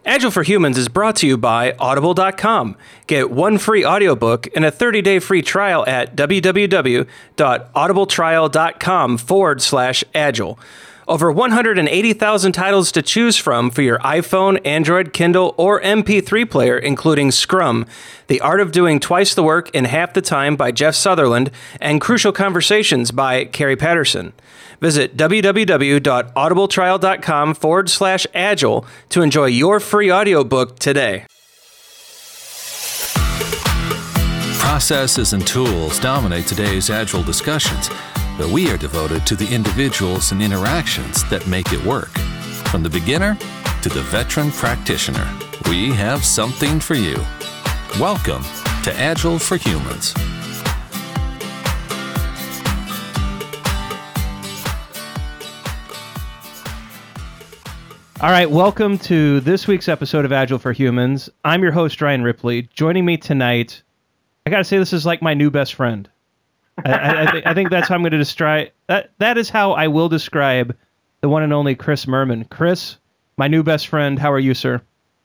Agile for Humans is brought to you by Audible.com. Get one free audiobook and a 30-day free trial at www.audibletrial.com/agile. Over 180,000 titles to choose from for your iPhone, Android, Kindle, or MP3 player, including Scrum, The Art of Doing Twice the Work in Half the Time by Jeff Sutherland, and Crucial Conversations by Carrie Patterson. Visit www.audibletrial.com/agile to enjoy your free audiobook today. Processes and tools dominate today's Agile discussions, but we are devoted to the individuals and interactions that make it work. From the beginner to the veteran practitioner, we have something for you. Welcome to Agile for Humans. All right, welcome to this week's episode of Agile for Humans. I'm your host, Ryan Ripley. Joining me tonight, I got to say this is like my new best friend. I think that's how I'm going to describe that. That is how I will describe the one and only Chris Merman. Chris, my new best friend. How are you, sir?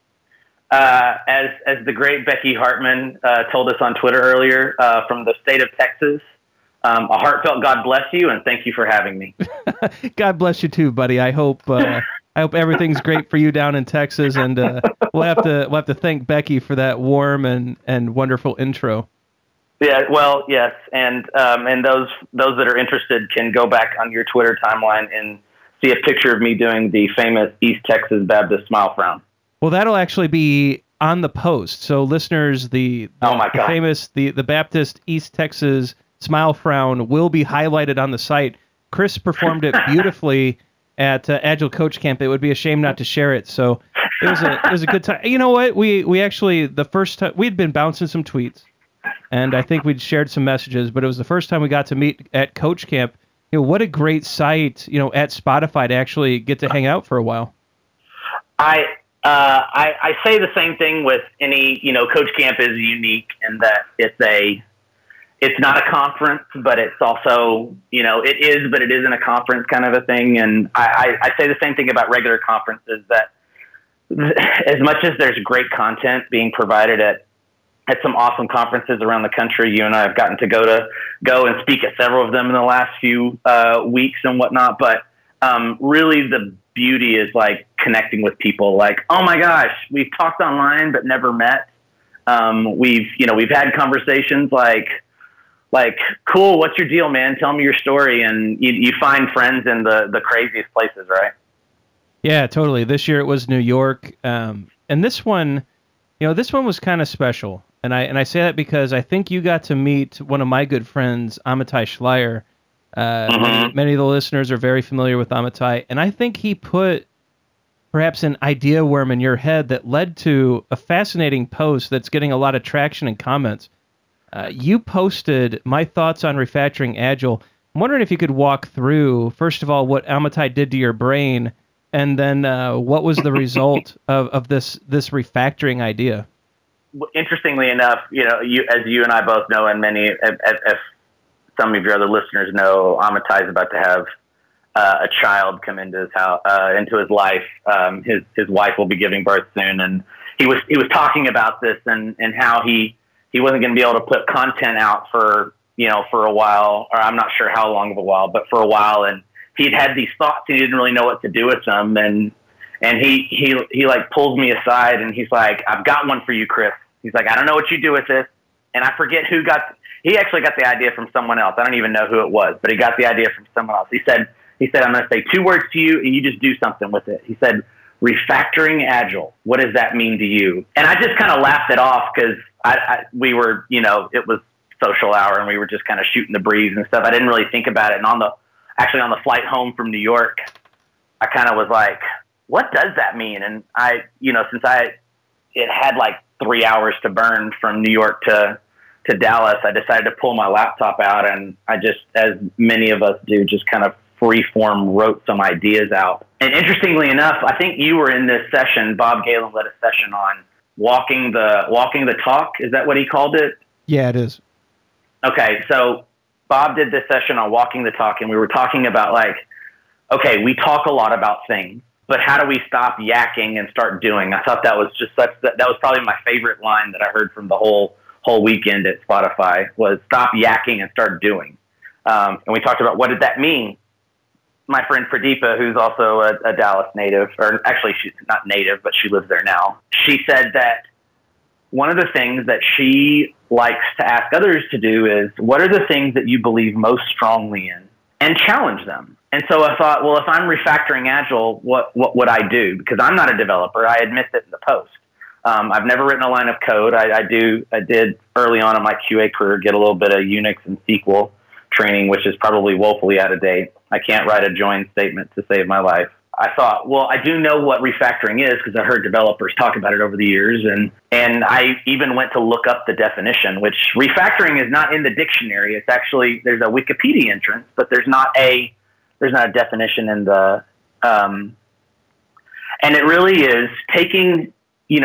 As the great Becky Hartman told us on Twitter earlier, from the state of Texas, a heartfelt God bless you and thank you for having me. God bless you too, buddy. I hope everything's great for you down in Texas, and we'll have to thank Becky for that warm and wonderful intro. Yeah, well, yes, and those that are interested can go back on your Twitter timeline and see a picture of me doing the famous East Texas Baptist smile frown. Well, that'll actually be on the post. So listeners, the famous the Baptist East Texas smile frown will be highlighted on the site. Chris performed it beautifully at Agile Coach Camp. It would be a shame not to share it. So it was a good time. You know what? We actually, the first time we'd been bouncing some tweets, and I think we'd shared some messages, but it was the first time we got to meet at Coach Camp. You know, what a great site, at Spotify to actually get to hang out for a while. I say the same thing with any, Coach Camp is unique in that it's not a conference, but it's also, it is, but it isn't a conference kind of a thing. And I say the same thing about regular conferences, that as much as there's great content being provided at some awesome conferences around the country, you and I have gotten to go and speak at several of them in the last few weeks and whatnot. But really the beauty is like connecting with people like, oh my gosh, we've talked online, but never met. We've had conversations like, cool, what's your deal, man? Tell me your story. And you find friends in the craziest places, right? Yeah, totally. This year it was New York. And this one was kind of special. And I say that because I think you got to meet one of my good friends, Amitai Schleier. Many of the listeners are very familiar with Amitai. And I think he put perhaps an idea worm in your head that led to a fascinating post that's getting a lot of traction and comments. You posted my thoughts on refactoring Agile. I'm wondering if you could walk through, first of all, what Amitai did to your brain, and then what was the result of this refactoring idea? Interestingly enough, as you and I both know, and many, if some of your other listeners know, Amitai is about to have a child come into his house, into his life. His wife will be giving birth soon, and he was talking about this and how he wasn't going to be able to put content out for a while, or I'm not sure how long of a while, but for a while. And he'd had these thoughts and he didn't really know what to do with them. And he like pulls me aside and he's like, I've got one for you, Chris. He's like, I don't know what you do with this. And I forget he actually got the idea from someone else. I don't even know who it was, but he got the idea from someone else. He said, I'm going to say 2 words to you and you just do something with it. He said, refactoring Agile. What does that mean to you? And I just kind of laughed it off because we were, it was social hour and we were just kind of shooting the breeze and stuff. I didn't really think about it. And on the flight home from New York, I kind of was like, what does that mean? And it had like 3 hours to burn from New York to Dallas, I decided to pull my laptop out and I just, as many of us do, just kind of freeform wrote some ideas out. And interestingly enough, I think you were in this session. Bob Galen led a session on walking the talk. Is that what he called it? Yeah, it is. Okay, so Bob did this session on walking the talk, and we were talking about like, okay, we talk a lot about things, but how do we stop yakking and start doing? I thought that was just that was probably my favorite line that I heard from the whole weekend at Spotify was stop yakking and start doing. And we talked about what did that mean. My friend Pradeepa, who's also a Dallas native, or actually she's not native, but she lives there now. She said that one of the things that she likes to ask others to do is, what are the things that you believe most strongly in? And challenge them. And so I thought, well, if I'm refactoring Agile, what would I do? Because I'm not a developer. I admit that in the post. I've never written a line of code. I did early on in my QA career get a little bit of Unix and SQL training, which is probably woefully out of date. I can't write a join statement to save my life. I thought, well, I do know what refactoring is because I heard developers talk about it over the years. And I even went to look up the definition, which refactoring is not in the dictionary. It's actually, there's a Wikipedia entrance, but there's not a definition in the, and it really is taking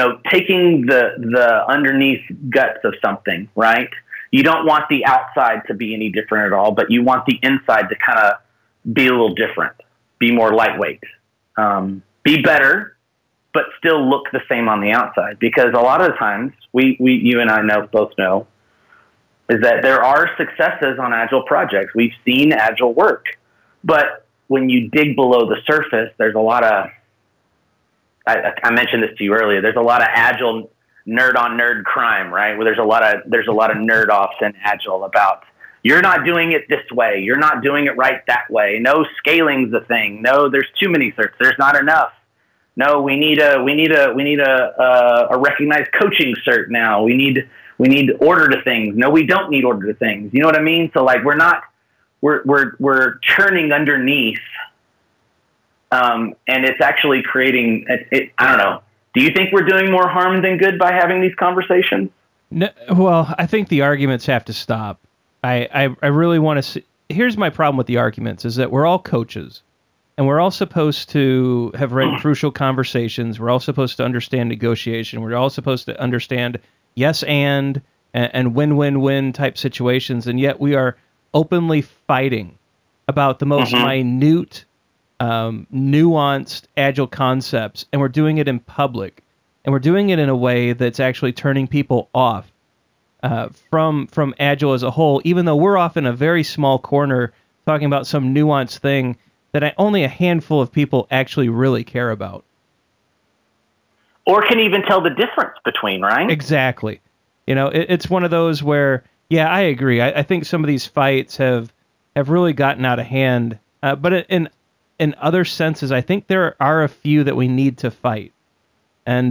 the underneath guts of something, right? You don't want the outside to be any different at all, but you want the inside to kind of be a little different, be more lightweight. Be better, but still look the same on the outside. Because a lot of the times, you and I both know, is that there are successes on Agile projects. We've seen Agile work. But when you dig below the surface, there's a lot of, I mentioned this to you earlier, there's a lot of Agile nerd on nerd crime, right? Where there's a lot of nerd offs in Agile about, you're not doing it this way. You're not doing it right that way. No, scaling's the thing. No, there's too many certs. There's not enough. No, we need a recognized coaching cert now. We need order to things. No, we don't need order to things. You know what I mean? So like we're churning underneath, and it's actually creating. I don't know. Do you think we're doing more harm than good by having these conversations? No, well, I think the arguments have to stop. I really want to see. Here's my problem with the arguments is that we're all coaches and we're all supposed to have read crucial conversations. We're all supposed to understand negotiation. We're all supposed to understand yes and win-win-win type situations. And yet we are openly fighting about the most minute, nuanced Agile concepts. And we're doing it in public. And we're doing it in a way that's actually turning people off from Agile as a whole, even though we're off in a very small corner talking about some nuanced thing that only a handful of people actually really care about. Or can even tell the difference between, right? Exactly. It's one of those where, yeah, I agree. I think some of these fights have really gotten out of hand. But in other senses, I think there are a few that we need to fight. And,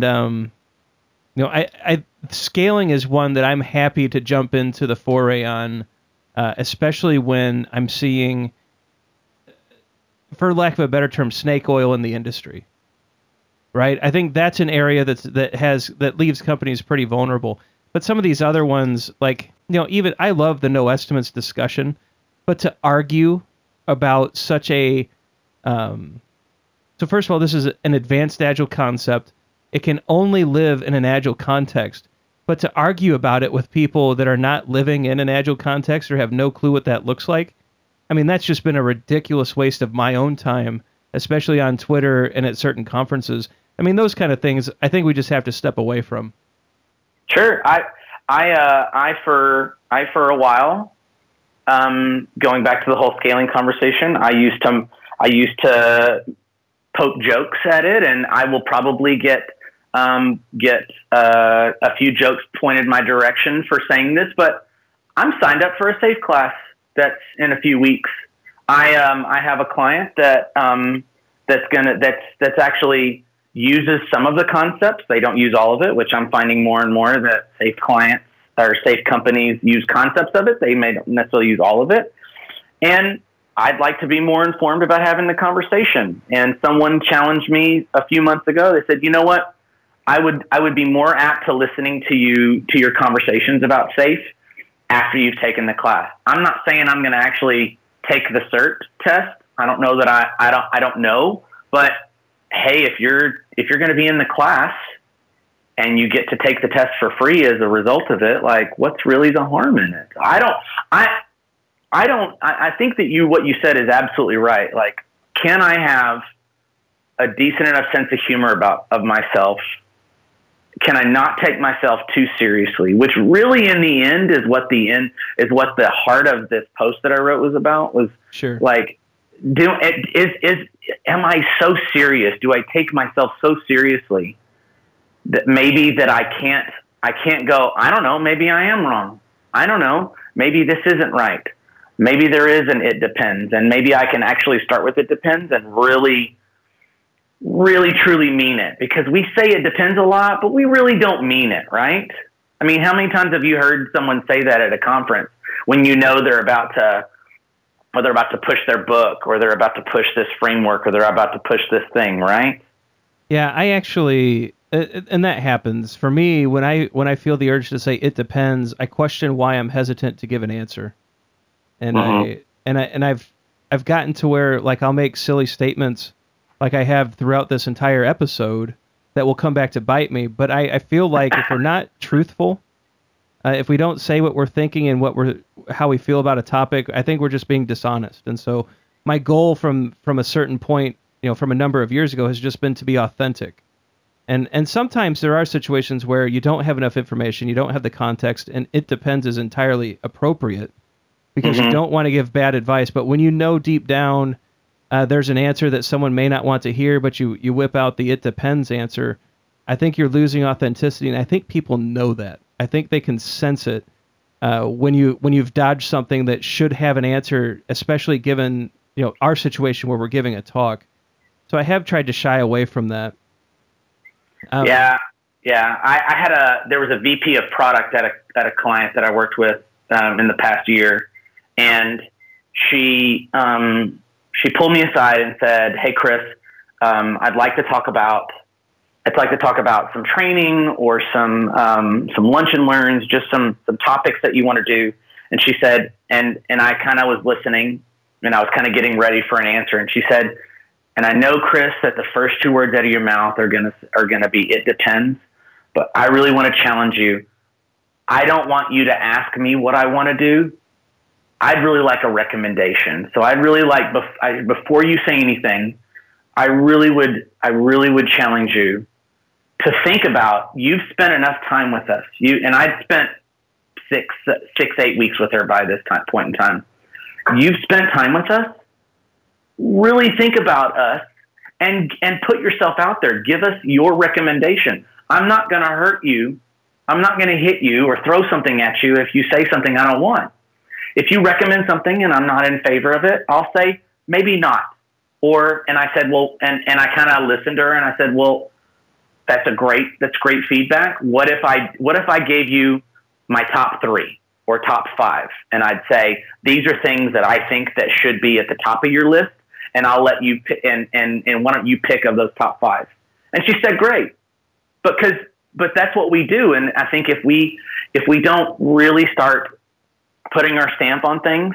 scaling is one that I'm happy to jump into the foray on, especially when I'm seeing, for lack of a better term, snake oil in the industry. Right? I think that's an area that leaves companies pretty vulnerable. But some of these other ones, like, even I love the no estimates discussion, but to argue about such a, so first of all, this is an advanced Agile concept. It can only live in an Agile context, but to argue about it with people that are not living in an Agile context or have no clue what that looks like, I mean, that's just been a ridiculous waste of my own time, especially on Twitter and at certain conferences. I mean, those kind of things, I think we just have to step away from. Sure. I for a while, going back to the whole scaling conversation, I used to poke jokes at it, and I will probably get a few jokes pointed my direction for saying this, but I'm signed up for a SAFe class that's in a few weeks. I have a client that's actually uses some of the concepts. They don't use all of it, which I'm finding more and more that SAFe clients or SAFe companies use concepts of it. They may not necessarily use all of it. And I'd like to be more informed about having the conversation. And someone challenged me a few months ago. They said, you know what? I would be more apt to listening to your conversations about SAFe after you've taken the class. I'm not saying I'm going to actually take the cert test. I don't know that I don't know, but hey, if you're going to be in the class and you get to take the test for free as a result of it, like, what's really the harm in it? I think that what you said is absolutely right. Like, can I have a decent enough sense of humor of myself? Can I not take myself too seriously? Which really, in the end, is what the heart of this post that I wrote was about. Was Sure. like, am I so serious? Do I take myself so seriously that maybe that I can't go, I don't know, maybe I am wrong. I don't know, maybe this isn't right. Maybe there is an it depends, and maybe I can actually start with it depends and really, really truly mean it, because we say it depends a lot, but we really don't mean it, right? I mean, how many times have you heard someone say that at a conference when you know they're about to push their book, or they're about to push this framework, or they're about to push this thing, right? Yeah, I actually, and that happens for me when I feel the urge to say it depends. I question why I'm hesitant to give an answer, and I've gotten to where, like, I'll make silly statements like I have throughout this entire episode that will come back to bite me. But I feel like if we're not truthful, if we don't say what we're thinking and how we feel about a topic, I think we're just being dishonest. And so my goal from a certain point, from a number of years ago, has just been to be authentic. And sometimes there are situations where you don't have enough information, you don't have the context, and it depends is entirely appropriate because you don't want to give bad advice. But when you know deep down there's an answer that someone may not want to hear, but you whip out the it depends answer, I think you're losing authenticity, and I think people know that. I think they can sense it when you've dodged something that should have an answer, especially given our situation where we're giving a talk. So I have tried to shy away from that. Yeah. There was a VP of product at a client that I worked with in the past year, and she pulled me aside and said, "Hey, Chris, I'd like to talk about some training or some lunch and learns, just some topics that you want to do." And she said, and I kind of was listening, and I was kind of getting ready for an answer. And she said, "And I know, Chris, that the first two words out of your mouth are gonna be it depends, but I really want to challenge you. I don't want you to ask me what I want to do. I'd really like a recommendation. So I'd really like, before you say anything, I really would challenge you to think about, you've spent enough time with us. And I'd spent 8 weeks with her by this point in time. You've spent time with us. Really think about us and put yourself out there. Give us your recommendation. I'm not going to hurt you. I'm not going to hit you or throw something at you if you say something I don't want. If you recommend something and I'm not in favor of it, I'll say, maybe not. And I said, well, and I kind of listened to her and I said, well, that's great feedback. What if I gave you my top 3 or top 5? And I'd say, these are things that I think that should be at the top of your list. And I'll let you pick, and why don't you pick of those top 5? And she said, great. But that's what we do. And I think if we don't really start putting our stamp on things,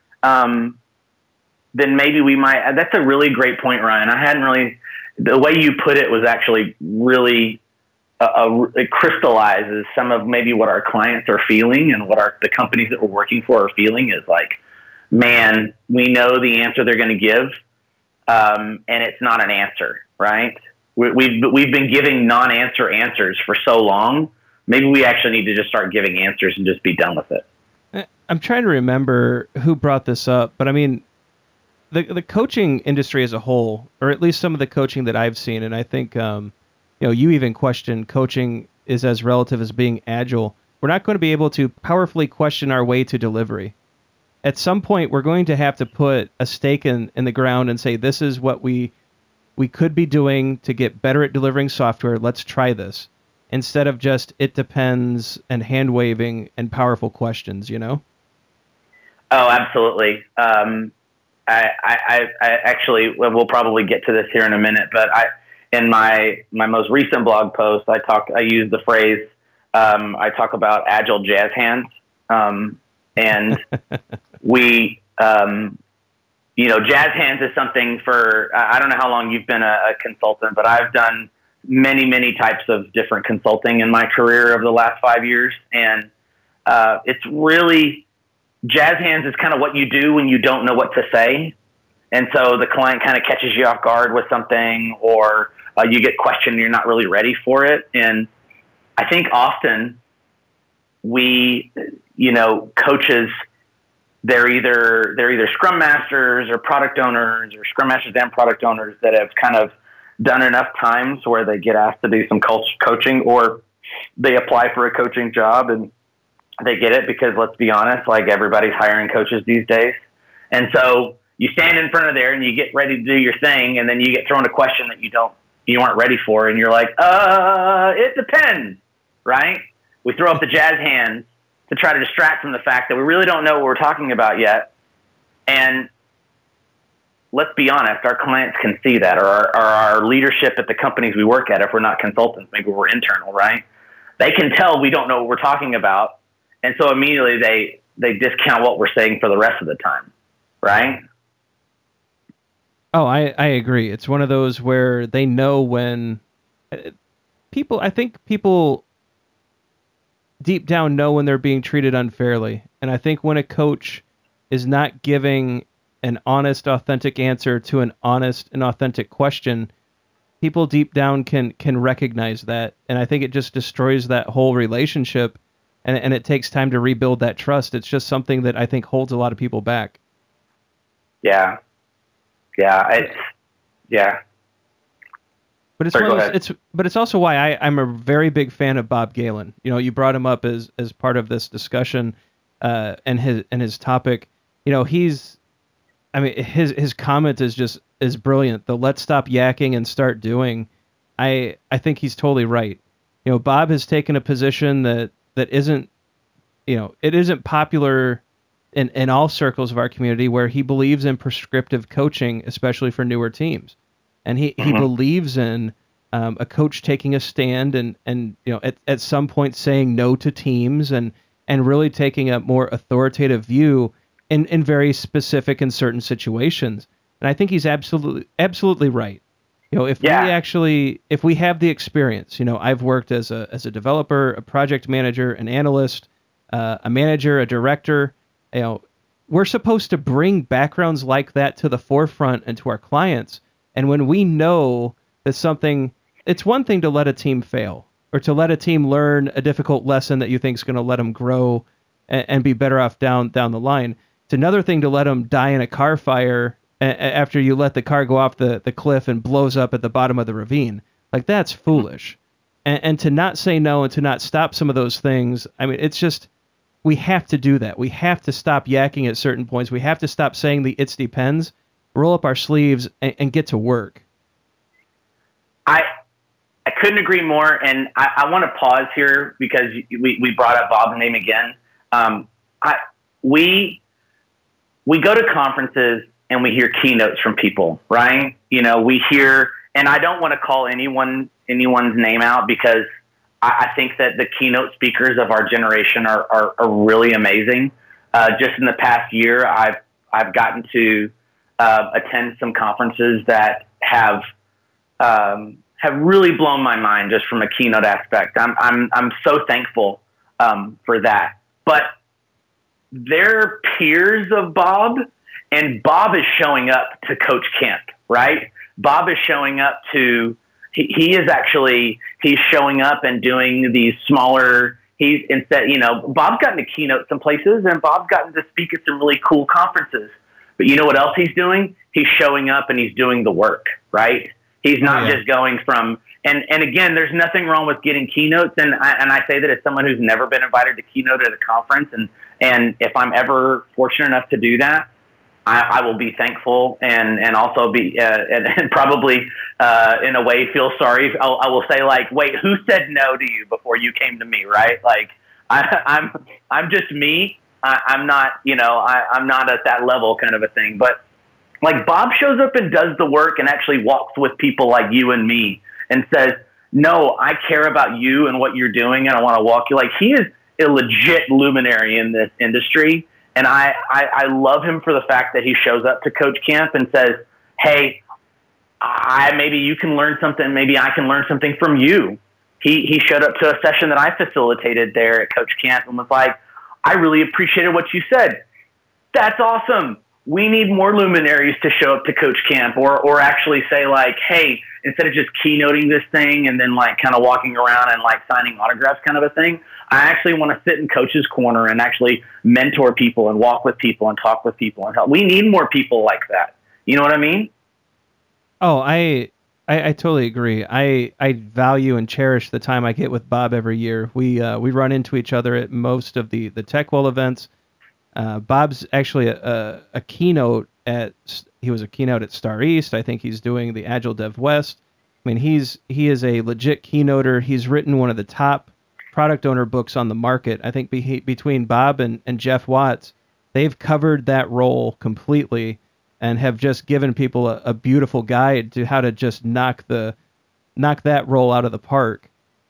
then maybe we might. That's a really great point, Ryan. I hadn't really. The way you put it was actually really it crystallizes some of maybe what our clients are feeling and what the companies that we're working for are feeling is like, man, we know the answer they're going to give, and it's not an answer, right? We've been giving non-answer answers for so long. Maybe we actually need to just start giving answers and just be done with it. I'm trying to remember who brought this up, but I mean, the coaching industry as a whole, or at least some of the coaching that I've seen, and I think you even question coaching is as relative as being agile. We're not going to be able to powerfully question our way to delivery. At some point, we're going to have to put a stake in the ground and say, this is what we could be doing to get better at delivering software. Let's try this. Instead of just it depends and hand waving and powerful questions, Oh, absolutely. I actually, we'll probably get to this here in a minute, but in my most recent blog post, I use the phrase, I talk about agile jazz hands. And we, jazz hands is something I don't know how long you've been a consultant, but I've done many, many types of different consulting in my career over the last 5 years. And it's really, jazz hands is kind of what you do when you don't know what to say. And so the client kind of catches you off guard with something, or you get questioned and you're not really ready for it. And I think often coaches, they're either scrum masters or product owners, or scrum masters and product owners that have kind of done enough times where they get asked to do some coaching, or they apply for a coaching job and they get it because, let's be honest, like, everybody's hiring coaches these days. And so you stand in front of there and you get ready to do your thing, and then you get thrown a question that you aren't ready for, and you're like, it depends, right? We throw up the jazz hands to try to distract from the fact that we really don't know what we're talking about yet. And let's be honest, our clients can see that, or our leadership at the companies we work at, if we're not consultants, maybe we're internal, right? They can tell we don't know what we're talking about. And so immediately they discount what we're saying for the rest of the time, right? Oh, I agree. It's one of those where they know when I think people deep down know when they're being treated unfairly. And I think when a coach is not giving an honest, authentic answer to an honest and authentic question, people deep down can recognize that. And I think it just destroys that whole relationship, and it takes time to rebuild that trust. It's just something that I think holds a lot of people back. Yeah. Yeah. But it's also why I'm a very big fan of Bob Galen. You brought him up as part of this discussion, and his topic. His comment is brilliant. The let's stop yakking and start doing. I think he's totally right. Bob has taken a position that isn't, it isn't popular in all circles of our community, where he believes in prescriptive coaching, especially for newer teams. And he believes in a coach taking a stand and at some point saying no to teams and really taking a more authoritative view in very specific and certain situations. And I think he's absolutely right. If we have the experience, I've worked as a developer, a project manager, an analyst, a manager, a director. We're supposed to bring backgrounds like that to the forefront and to our clients. And when we know that it's one thing to let a team fail, or to let a team learn a difficult lesson that you think is going to let them grow and be better off down the line. It's another thing to let them die in a car fire after you let the car go off the cliff and blows up at the bottom of the ravine. Like, that's foolish. And to not say no and to not stop some of those things, I mean, it's just, we have to do that. We have to stop yakking at certain points. We have to stop saying the "it depends," roll up our sleeves and get to work. I couldn't agree more. And I want to pause here because we brought up Bob's name again. We go to conferences and we hear keynotes from people, right? We hear, and I don't want to call anyone's name out, because I think that the keynote speakers of our generation are really amazing. Just in the past year, I've gotten to attend some conferences that have really blown my mind just from a keynote aspect. I'm so thankful for that. But they're peers of Bob, and Bob is showing up to coach camp, right? Bob is showing up to. He's showing up and doing these smaller. Bob's gotten to keynote some places, and Bob's gotten to speak at some really cool conferences. But you know what else he's doing? He's showing up and he's doing the work, right? He's not just going from, and again, there's nothing wrong with getting keynotes. And I say that as someone who's never been invited to keynote at a conference. And if I'm ever fortunate enough to do that, I will be thankful and also be, and probably in a way feel sorry. I will say, like, wait, who said no to you before you came to me? Right? Like, I'm just me. I'm not, I'm not at that level kind of a thing, but like, Bob shows up and does the work and actually walks with people like you and me and says, no, I care about you and what you're doing, and I want to walk you. Like, he is a legit luminary in this industry. And I love him for the fact that he shows up to coach camp and says, hey, maybe you can learn something. Maybe I can learn something from you. He showed up to a session that I facilitated there at coach camp and was like, I really appreciated what you said. That's awesome. we need more luminaries to show up to coach camp, or actually say like, hey, instead of just keynoting this thing and then like kind of walking around and like signing autographs kind of a thing, I actually want to sit in coach's corner and actually mentor people and walk with people and talk with people and help. We need more people like that. You know what I mean? Oh, I totally agree. I value and cherish the time I get with Bob every year. We run into each other at most of the TechWell events. Bob's actually a keynote he was a keynote at Star East. I think he's doing the Agile Dev West. I mean, he is a legit keynoter. He's written one of the top product owner books on the market. I think between Bob and Jeff Watts, they've covered that role completely and have just given people a beautiful guide to how to just knock that role out of the park.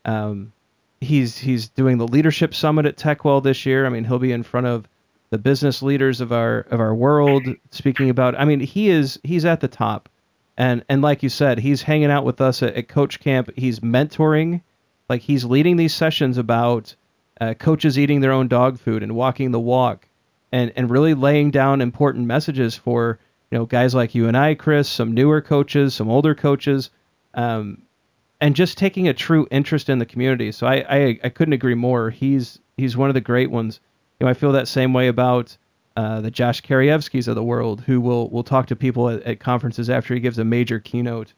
He's doing the leadership summit at TechWell this year. I mean, he'll be in front of the business leaders of our world speaking about. I mean, he's at the top, and like you said, he's hanging out with us at Coach Camp. He's mentoring, like he's leading these sessions about coaches eating their own dog food and walking the walk, and really laying down important messages for guys like you and I, Chris, some newer coaches, some older coaches, and just taking a true interest in the community. So I couldn't agree more. He's one of the great ones. I feel that same way about the Josh Karyevskis of the world, who will talk to people at conferences after he gives a major keynote.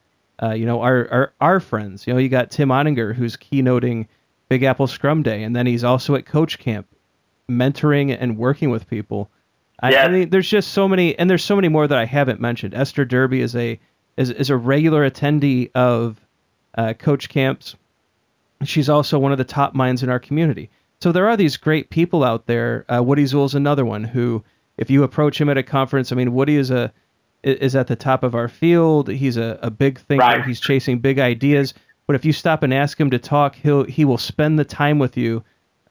Our friends. You got Tim Oettinger, who's keynoting Big Apple Scrum Day, and then he's also at Coach Camp, mentoring and working with people. I mean, there's just so many, and there's so many more that I haven't mentioned. Esther Derby is a regular attendee of Coach Camps. She's also one of the top minds in our community. So there are these great people out there. Woody Zuhl's another one who, if you approach him at a conference, I mean, Woody is at the top of our field. He's a big thinker. Right. He's chasing big ideas. But if you stop and ask him to talk, he will spend the time with you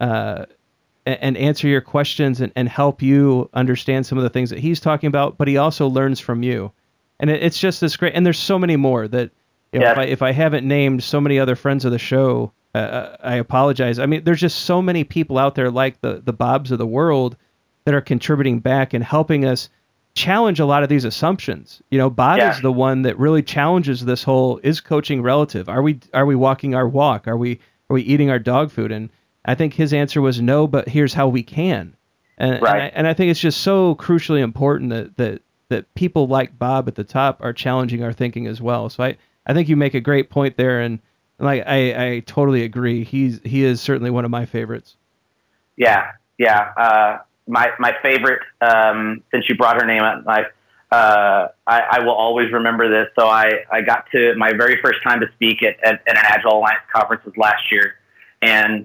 and answer your questions and help you understand some of the things that he's talking about. But he also learns from you. And it's just this great. And there's so many more that if I haven't named so many other friends of the show, I apologize. I mean, there's just so many people out there like the Bobs of the world that are contributing back and helping us challenge a lot of these assumptions. Bob is the one that really challenges this whole, is coaching relative? Are we walking our walk? Are we eating our dog food? And I think his answer was no, but here's how we can. And I think it's just so crucially important that people like Bob at the top are challenging our thinking as well. So I think you make a great point there, and like I totally agree. He is certainly one of my favorites. Yeah. My favorite, since you brought her name up, I will always remember this. So I got to my very first time to speak at an Agile Alliance conference was last year, and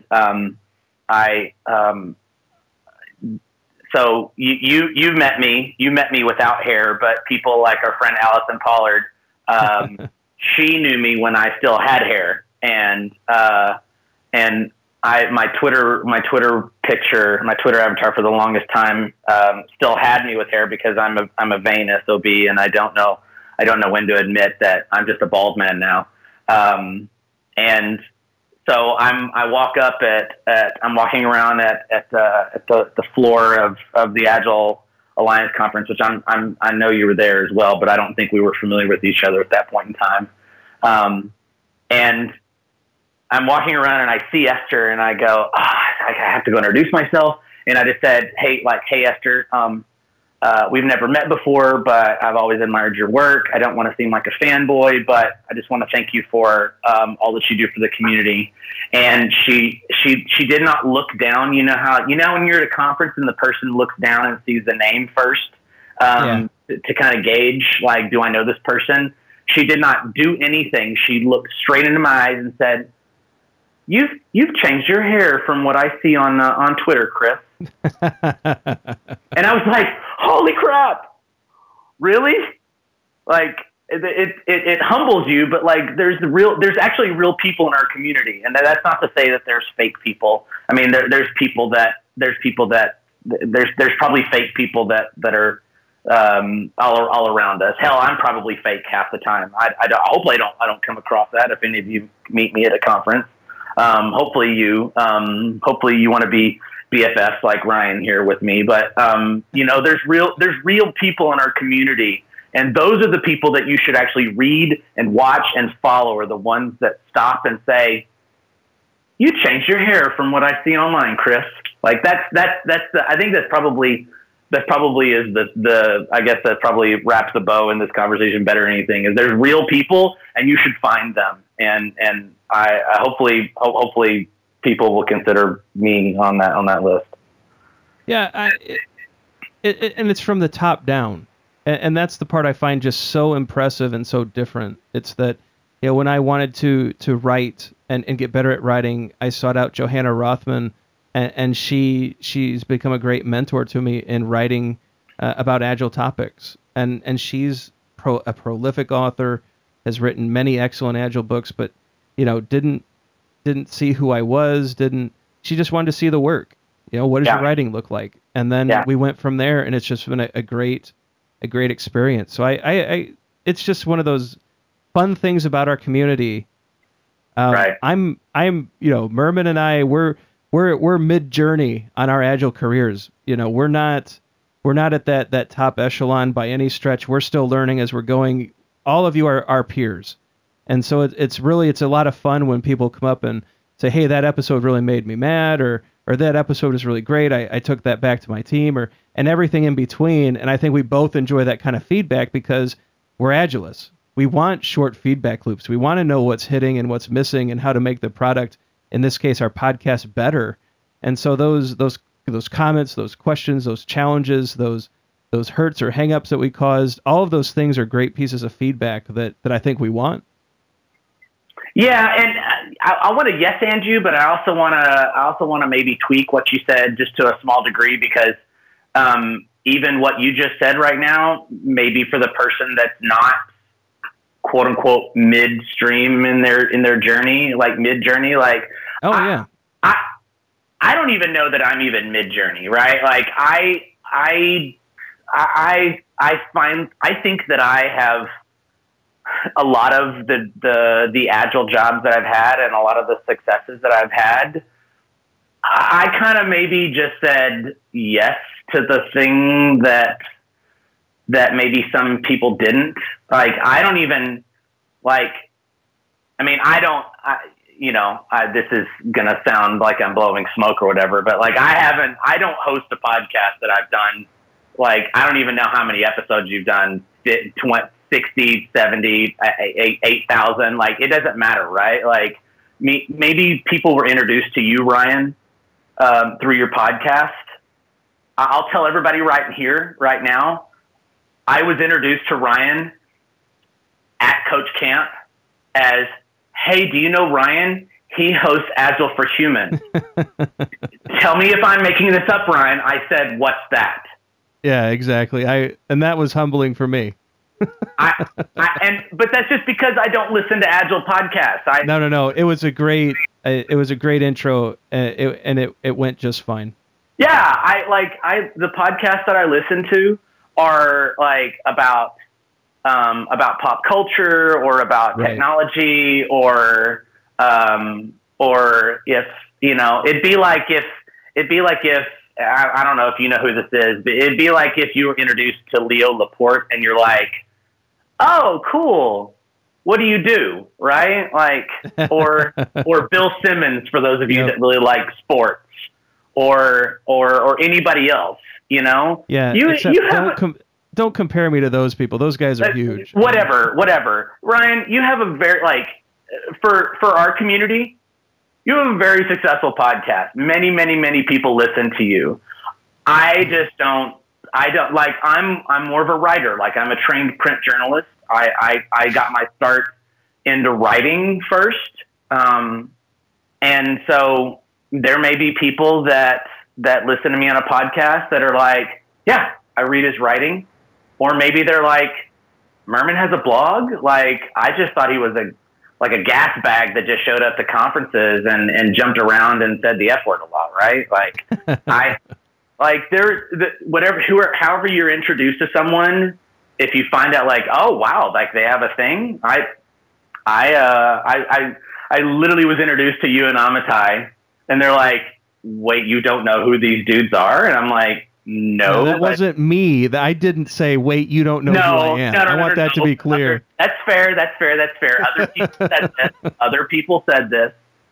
so you met me. You met me without hair, but people like our friend Allison Pollard, she knew me when I still had hair. And my Twitter picture, my Twitter avatar for the longest time, still had me with hair because I'm a vain SOB, and I don't know when to admit that I'm just a bald man now. And so I'm walking around at the floor of the Agile Alliance conference, which I know you were there as well, but I don't think we were familiar with each other at that point in time. And I'm walking around and I see Esther and I go, I have to go introduce myself. And I just said, hey Esther, we've never met before, but I've always admired your work. I don't want to seem like a fanboy, but I just want to thank you for all that you do for the community. And she did not look down. You know when you're at a conference and the person looks down and sees the name first to kind of gauge, like, do I know this person? She did not do anything. She looked straight into my eyes and said, You've changed your hair from what I see on Twitter, Chris. And I was like, holy crap, really? Like it humbles you, but like there's actually real people in our community, and that's not to say that there's fake people. I mean, there's probably fake people that are all around us. Hell, I'm probably fake half the time. Hopefully I don't come across that if any of you meet me at a conference. Hopefully you want to be BFFs like Ryan here with me, but there's real people in our community, and those are the people that you should actually read and watch and follow. Are the ones that stop and say, "You changed your hair from what I see online, Chris." Like I think that probably is the I guess that probably wraps the bow in this conversation better than anything. Is there's real people, and you should find them, and I hopefully people will consider me on that list. Yeah, and it's from the top down, and that's the part I find just so impressive and so different. It's that when I wanted to write and get better at writing, I sought out Johanna Rothman, and she's become a great mentor to me in writing about Agile topics, and she's a prolific author, has written many excellent Agile books, but didn't see who I was, she just wanted to see the work. What does your writing look like? And then we went from there, and it's just been a great experience. So I it's just one of those fun things about our community. Right. I'm Merman and I, we're mid-journey on our Agile careers. We're not at that top echelon by any stretch. We're still learning as we're going. All of you are our peers. And so it's a lot of fun when people come up and say, "Hey, that episode really made me mad," or "that episode is really great. I took that back to my team," and everything in between. And I think we both enjoy that kind of feedback because we're Agilists. We want short feedback loops. We want to know what's hitting and what's missing and how to make the product, in this case, our podcast, better. And so those comments, those questions, those challenges, those hurts or hangups that we caused, all of those things are great pieces of feedback that I think we want. Yeah, and I want to yes and you, but I also want to maybe tweak what you said just to a small degree, because even what you just said right now, maybe for the person that's not quote unquote midstream in their journey, like mid journey, like I don't even know that I'm even mid journey, right? Like I think that I have a lot of the Agile jobs that I've had and a lot of the successes that I've had, I kind of maybe just said yes to the thing that maybe some people didn't. Like, I don't even this is going to sound like I'm blowing smoke or whatever, but like I don't host a podcast that I've done. Like, I don't even know how many episodes you've done, 60, 70, 8,000. Like, it doesn't matter, right? Like, maybe people were introduced to you, Ryan, through your podcast. I'll tell everybody right here, right now, I was introduced to Ryan at Coach Camp as, "Hey, do you know Ryan? He hosts Agile for Humans." Tell me if I'm making this up, Ryan. I said, "What's that?" Yeah, exactly. And that was humbling for me. But that's just because I don't listen to Agile podcasts. No. It was a great intro, and it went just fine. Yeah, the podcasts that I listen to are like about pop culture or about technology or if it'd be like if I don't know if you know who this is, but it'd be like if you were introduced to Leo Laporte and you're like, "Oh, cool. What do you do?" Right? Like, or Bill Simmons, for those of you that really like sports, or anybody else, Yeah. Don't compare me to those people. Those guys are huge. Whatever. Ryan, you have a very, for our community, you have a very successful podcast. Many, many, many people listen to you. I I'm more of a writer. Like, I'm a trained print journalist. I got my start into writing first. And so there may be people that listen to me on a podcast that are like, "Yeah, I read his writing." Or maybe they're like, "Merman has a blog? Like, I just thought he was a gas bag that just showed up to conferences and jumped around and said the F word a lot," right? Like, however you're introduced to someone, if you find out like, "Oh wow, like they have a thing." I literally was introduced to you and Amitai, and they're like, wait, you don't know who these dudes are? And I'm like, no, that wasn't me. I didn't say, wait, you don't know who I am. I want that to be clear. That's fair. Other people said this. Other people said this.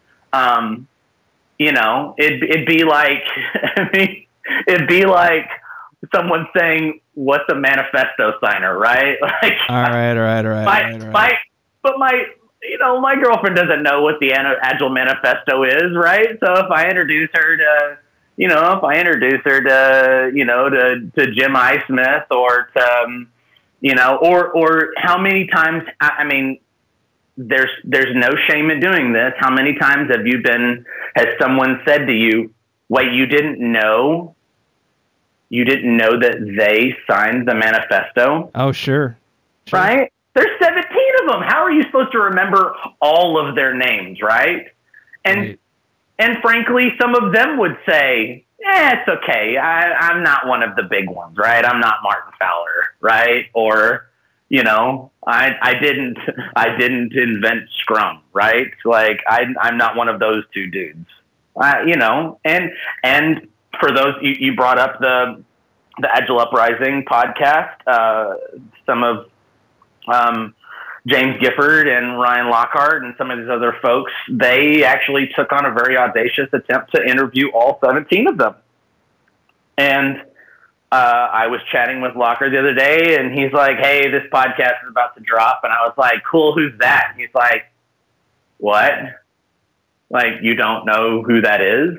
You know, it'd be like, I mean, it'd be like someone saying, "What's a manifesto signer?" Right? Like, all right. But my girlfriend doesn't know what the Agile Manifesto is, right? So if I introduce her to, to Jim Ismith or to, or how many times, I mean, there's no shame in doing this. How many times has someone said to you, wait, you didn't know that they signed the manifesto? Oh, sure. Right? There's 17 of them. How are you supposed to remember all of their names, right? And frankly, some of them would say, it's okay. I'm not one of the big ones, right? I'm not Martin Fowler, right? Or, I didn't invent Scrum, right? Like I'm not one of those two dudes, and for those, you brought up the Agile Uprising podcast, some of, James Gifford and Ryan Lockhart and some of these other folks, they actually took on a very audacious attempt to interview all 17 of them. And I was chatting with Lockhart the other day, and he's like, hey, this podcast is about to drop. And I was like, cool, who's that? And he's like, what? Like, you don't know who that is?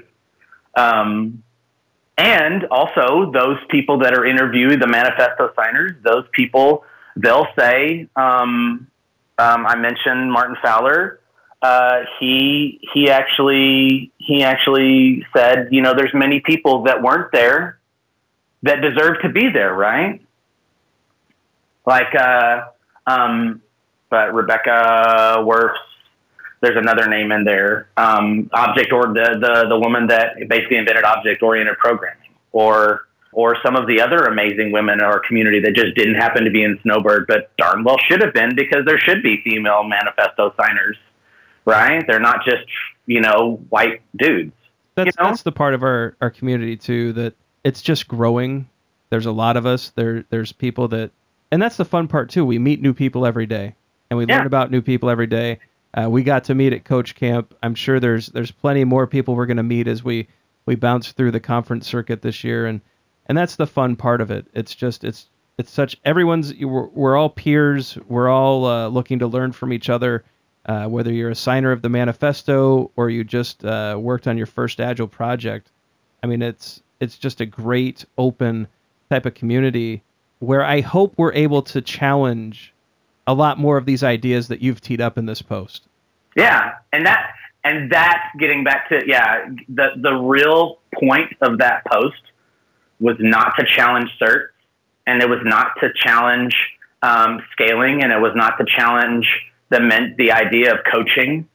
And also, those people that are interviewing the manifesto signers, those people, they'll say, I mentioned Martin Fowler. He actually said, there's many people that weren't there that deserve to be there, right? Like, but Rebecca Worfs, there's another name in there. The woman that basically invented object-oriented programming, or some of the other amazing women in our community that just didn't happen to be in Snowbird, but darn well should have been, because there should be female manifesto signers, right? They're not just, white dudes. That's the part of our community too, that it's just growing. There's a lot of us. There's people that, and that's the fun part too. We meet new people every day, and we learn about new people every day. We got to meet at Coach Camp. I'm sure there's plenty more people we're going to meet as we bounce through the conference circuit this year, and that's the fun part of it. It's just it's such, we're all peers. We're all looking to learn from each other. Whether you're a signer of the manifesto or you just worked on your first Agile project, I mean, it's just a great open type of community where I hope we're able to challenge a lot more of these ideas that you've teed up in this post. Yeah, and that's getting back to the real point of that post was not to challenge certs, and it was not to challenge scaling, and it was not to challenge the idea of coaching.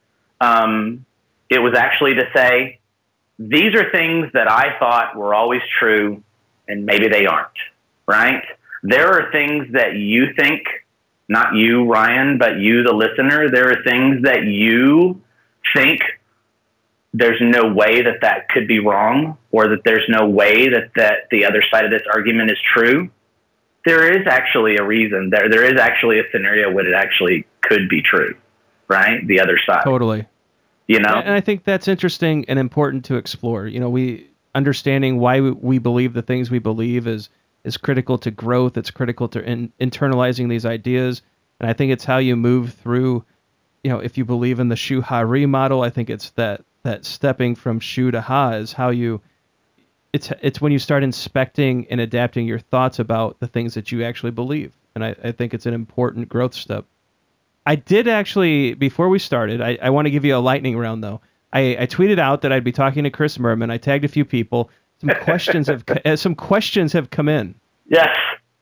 It was actually to say, these are things that I thought were always true, and maybe they aren't, right? There are things that you think, not you, Ryan, but you, the listener, there are things that you think there's no way that could be wrong, or that there's no way that the other side of this argument is true. There is actually a reason. There is actually a scenario where it actually could be true, right? The other side. Totally. And I think that's interesting and important to explore. We understanding why we believe the things we believe is critical to growth. It's critical to internalizing these ideas. And I think it's how you move through, if you believe in the Shu Ha Ri model, I think it's that stepping from Shu to Ha is how it's when you start inspecting and adapting your thoughts about the things that you actually believe. And I think it's an important growth step. I did actually, before we started, I want to give you a lightning round, though. I tweeted out that I'd be talking to Chris Merman. I tagged a few people. Some questions have come in. Yes.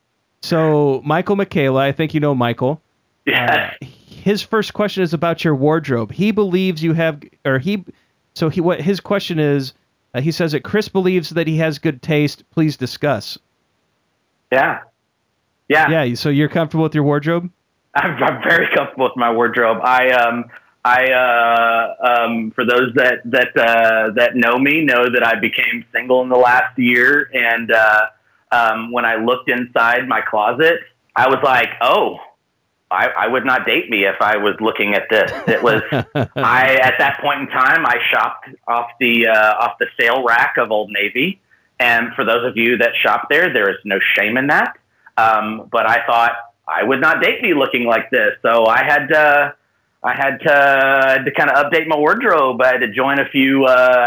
So Michael Michaela, I think you know Michael. Yes. His first question is about your wardrobe. He believes you have, what his question is, he says that Chris believes that he has good taste. Please discuss. Yeah. Yeah. So you're comfortable with your wardrobe? I'm very comfortable with my wardrobe. I For those that know me, know that I became single in the last year, and when I looked inside my closet, I was like, oh. I would not date me if I was looking at this. It was at that point in time I shopped off the sale rack of Old Navy, and for those of you that shop there is no shame in that. But I thought I would not date me looking like this, so I had to kind of update my wardrobe. I had to join a few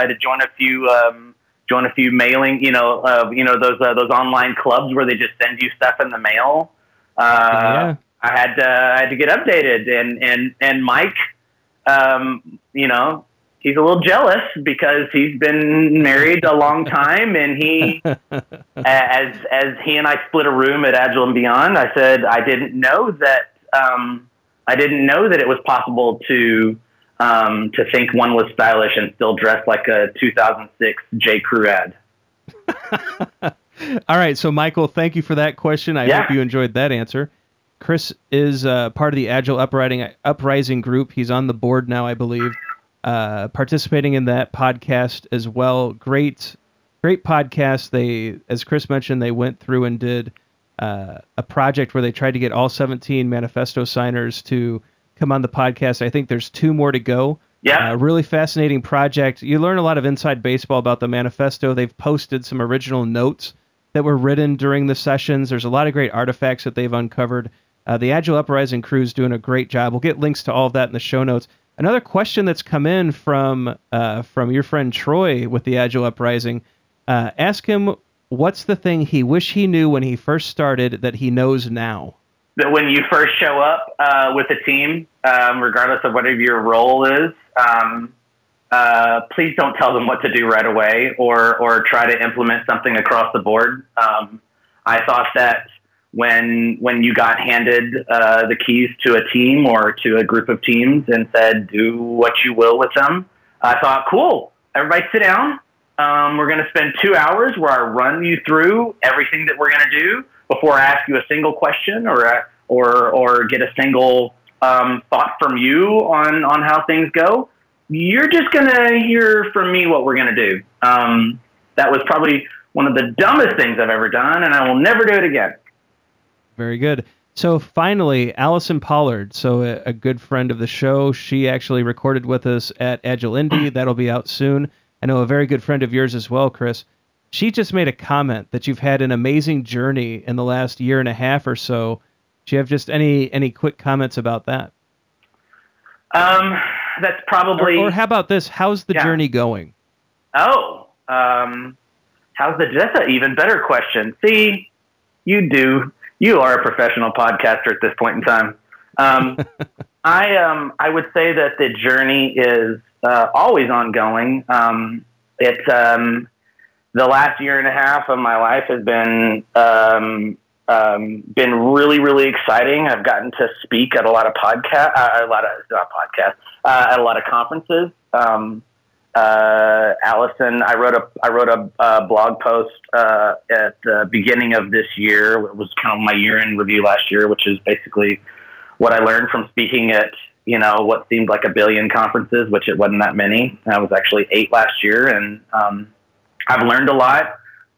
mailing, those online clubs where they just send you stuff in the mail. Yeah. I had to get updated, and Mike, he's a little jealous because he's been married a long time, and he, as he and I split a room at Agile and Beyond, I said I didn't know that it was possible to think one was stylish and still dress like a 2006 J. Crew ad. All right, so Michael, thank you for that question. I hope you enjoyed that answer. Chris is part of the Agile Uprising group. He's on the board now, I believe, participating in that podcast as well. Great podcast. They, as Chris mentioned, they went through and did a project where they tried to get all 17 manifesto signers to come on the podcast. I think there's 2 more to go. Yeah. Really fascinating project. You learn a lot of inside baseball about the manifesto. They've posted some original notes that were written during the sessions. There's a lot of great artifacts that they've uncovered. The Agile Uprising crew is doing a great job. We'll get links to all of that in the show notes. Another question that's come in from your friend Troy with the Agile Uprising, ask him what's the thing he wish he knew when he first started that he knows now? That when you first show up with a team, regardless of whatever your role is, please don't tell them what to do right away or try to implement something across the board. I thought that when you got handed the keys to a team or to a group of teams and said, do what you will with them, I thought, cool, everybody sit down. We're going to spend 2 hours where I run you through everything that we're going to do before I ask you a single question or get a single thought from you on how things go. You're just going to hear from me what we're going to do. That was probably one of the dumbest things I've ever done, and I will never do it again. Very good. So finally, Allison Pollard, so a good friend of the show. She actually recorded with us at Agile Indy. That'll be out soon. I know a very good friend of yours as well, Chris. She just made a comment that you've had an amazing journey in the last year and a half or so. Do you have just any quick comments about that? That's probably... Or how about this? How's the journey going? Oh, that's an even better question. See, you are a professional podcaster at this point in time. I would say that the journey is always ongoing. The last year and a half of my life has been really, really exciting. I've gotten to speak at a lot of at a lot of conferences. Allison, I wrote a blog post at the beginning of this year. It was kind of my year-end review last year, which is basically what I learned from speaking at what seemed like a billion conferences, which it wasn't that many. I was actually 8 last year, and I've learned a lot.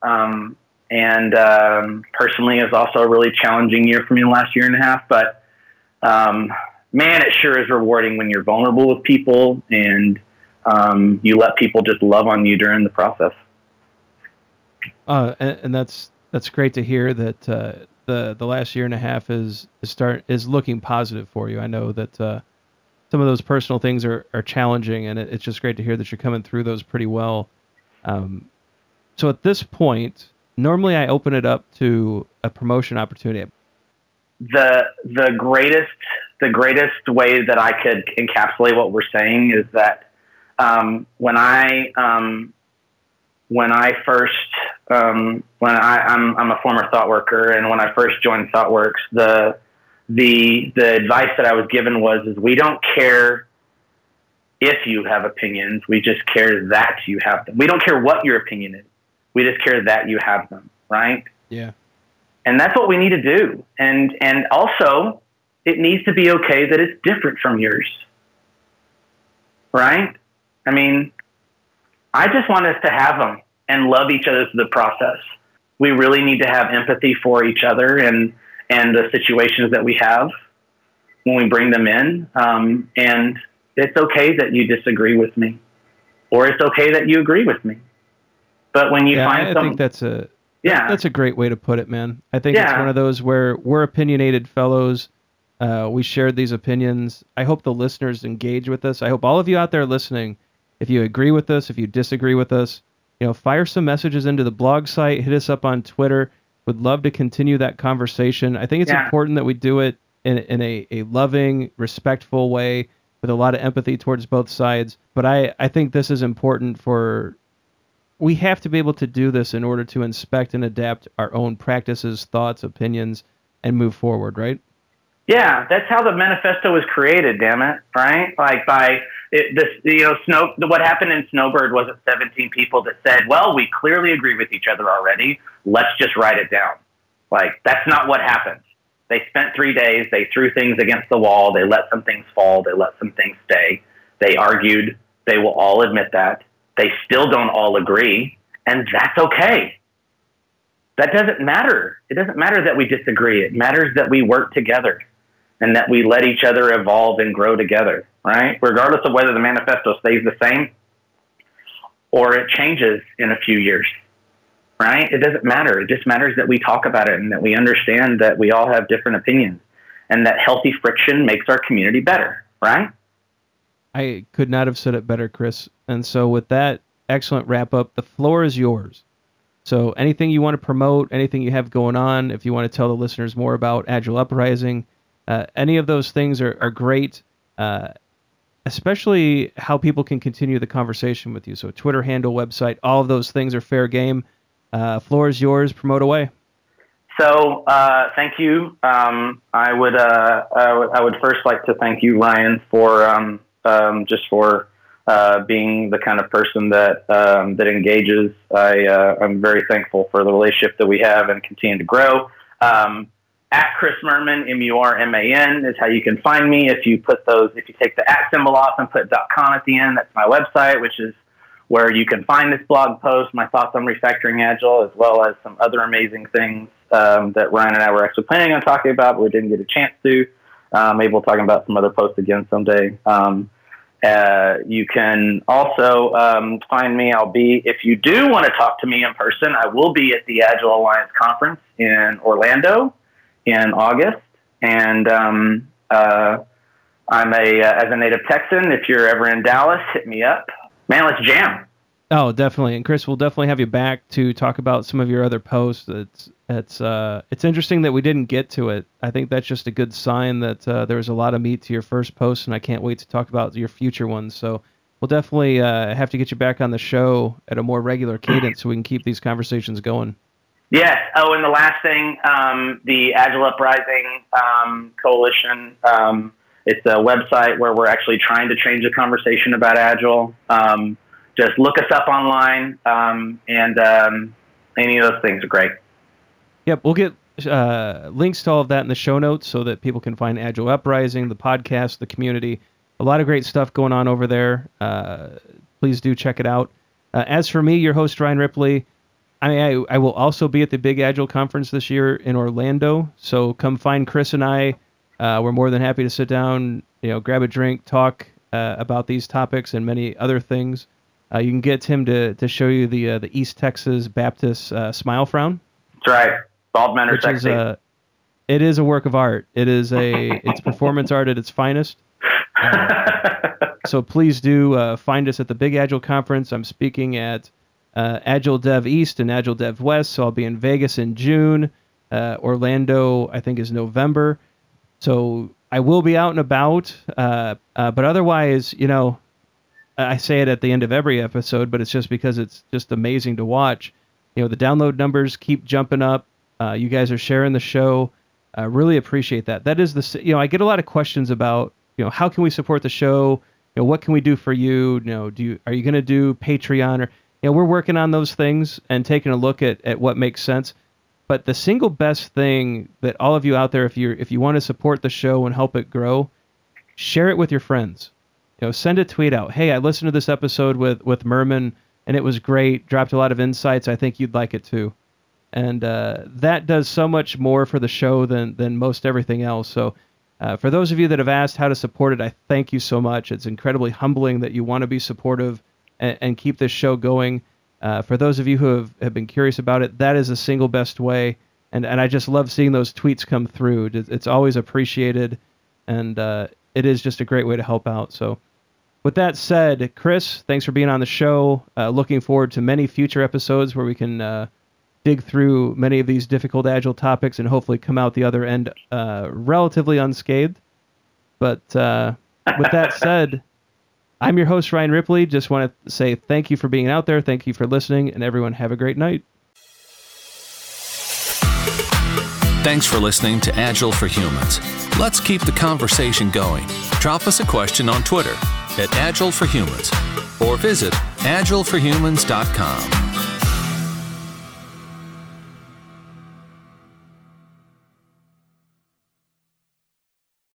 And personally, it's also a really challenging year for me the last year and a half. But man, it sure is rewarding when you're vulnerable with people and you let people just love on you during the process. And that's great to hear that the last year and a half is looking positive for you. I know that some of those personal things are challenging, and it's just great to hear that you're coming through those pretty well. So at this point, normally I open it up to a promotion opportunity. The greatest way that I could encapsulate what we're saying is that when I'm a former thought worker, and when I first joined ThoughtWorks, the advice that I was given was we don't care if you have opinions, we just care that you have them. We don't care what your opinion is, we just care that you have them, right? Yeah. And that's what we need to do. And also, it needs to be okay that it's different from yours. right? I mean, I just want us to have them and love each other through the process. We really need to have empathy for each other and the situations that we have when we bring them in. And it's okay that you disagree with me, or it's okay that you agree with me. But when you find I think that's a great way to put it, man. I think it's one of those where we're opinionated fellows. We shared these opinions. I hope the listeners engage with us. I hope all of you out there listening, if you agree with us, if you disagree with us, fire some messages into the blog site, hit us up on Twitter. Would love to continue that conversation. I think it's important that we do it in a loving, respectful way with a lot of empathy towards both sides. But I think this is important we have to be able to do this in order to inspect and adapt our own practices, thoughts, opinions, and move forward, right? Yeah, that's how the manifesto was created, damn it, right? Like what happened in Snowbird was 17 people that said, well, we clearly agree with each other already. Let's just write it down. Like, that's not what happened. They spent 3 days. They threw things against the wall. They let some things fall. They let some things stay. They argued. They will all admit that. They still don't all agree, and that's okay. That doesn't matter. It doesn't matter that we disagree. It matters that we work together and that we let each other evolve and grow together, right? Regardless of whether the manifesto stays the same or it changes in a few years, right? It doesn't matter. It just matters that we talk about it and that we understand that we all have different opinions and that healthy friction makes our community better, right? I could not have said it better, Chris. And so with that excellent wrap up, the floor is yours. So anything you want to promote, anything you have going on, if you want to tell the listeners more about Agile Uprising, any of those things are great, especially how people can continue the conversation with you. So Twitter handle, website, all of those things are fair game. Floor is yours. Promote away. So thank you. I would first like to thank you, Ryan, for just for being the kind of person that engages. I'm very thankful for the relationship that we have and continue to grow. At Chris Murman, MURMAN is how you can find me. If you take the at symbol off and put .com at the end, that's my website, which is where you can find this blog post, my thoughts on refactoring Agile, as well as some other amazing things that Ryan and I were actually planning on talking about, but we didn't get a chance to. Maybe we'll talk about some other posts again someday. You can also find me. If you do want to talk to me in person, I will be at the Agile Alliance Conference in Orlando in August. And as a native Texan, if you're ever in Dallas, hit me up. Man, let's jam. Oh, definitely. And Chris, we'll definitely have you back to talk about some of your other posts. It's interesting that we didn't get to it. I think that's just a good sign that there was a lot of meat to your first post, and I can't wait to talk about your future ones. So we'll definitely have to get you back on the show at a more regular cadence so we can keep these conversations going. Yes. Oh, and the last thing, the Agile Uprising Coalition, it's a website where we're actually trying to change the conversation about Agile. Just look us up online, and any of those things are great. Yep, we'll get links to all of that in the show notes so that people can find Agile Uprising, the podcast, the community. A lot of great stuff going on over there. Please do check it out. As for me, your host, Ryan Ripley, I will also be at the Big Agile Conference this year in Orlando, so come find Chris and I. We're more than happy to sit down, grab a drink, talk about these topics and many other things. You can get him to show you the East Texas Baptist smile frown. That's right. Bald men are sexy. It is a work of art. It's performance art at its finest. So please do find us at the Big Agile Conference. I'm speaking at Agile Dev East and Agile Dev West, so I'll be in Vegas in June. Orlando, I think, is November. So I will be out and about, but otherwise, I say it at the end of every episode, but it's just because it's just amazing to watch. The download numbers keep jumping up. You guys are sharing the show. I really appreciate that. That is I get a lot of questions about, how can we support the show? What can we do for you? Are you going to do Patreon? Or, we're working on those things and taking a look at what makes sense. But the single best thing that all of you out there, if you want to support the show and help it grow, share it with your friends. send a tweet out. Hey, I listened to this episode with Merman, and it was great. Dropped a lot of insights. I think you'd like it too. And that does so much more for the show than most everything else. So for those of you that have asked how to support it, I thank you so much. It's incredibly humbling that you want to be supportive and keep this show going. For those of you who have been curious about it, that is the single best way. And I just love seeing those tweets come through. It's always appreciated, and it is just a great way to help out. So with that said, Chris, thanks for being on the show. Looking forward to many future episodes where we can dig through many of these difficult Agile topics and hopefully come out the other end relatively unscathed. But with that said, I'm your host, Ryan Ripley. Just want to say thank you for being out there. Thank you for listening, and everyone have a great night. Thanks for listening to Agile for Humans. Let's keep the conversation going. Drop us a question on Twitter @AgileForHumans or visit agileforhumans.com.